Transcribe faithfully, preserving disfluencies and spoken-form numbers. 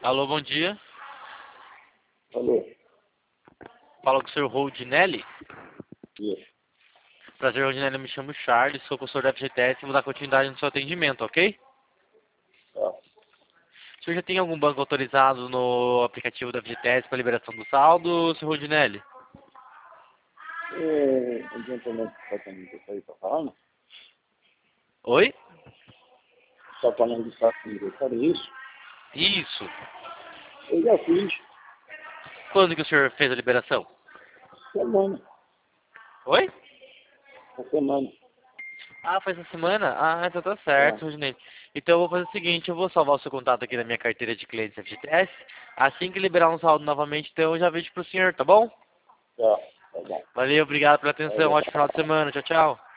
Alô, bom dia. Alô? Fala com o senhor Rodinelli. Isso. Prazer, Rodinelli. Eu me chamo Charles, sou consultor da F G T S e vou dar continuidade no seu atendimento, ok? Tá. O senhor já tem algum banco autorizado no aplicativo da F G T S para liberação do saldo, senhor Rodinelli? É, adiantamento do tratamento que aí tá falando? Oi? Tá falando de saco aniversário, isso? Isso. Eu já fiz. Quando que o senhor fez a liberação? Semana. Oi? Essa semana. Ah, foi essa semana? Ah, então tá Tá. certo, Rodinelli. Então eu vou fazer o seguinte, eu vou salvar o seu contato aqui na minha carteira de clientes F G T S. Assim que liberar um saldo novamente, então eu já vejo pro senhor, tá bom? Tá. Tá bom. Valeu, obrigado pela Tá atenção, bom. ótimo final de semana, tchau, tchau.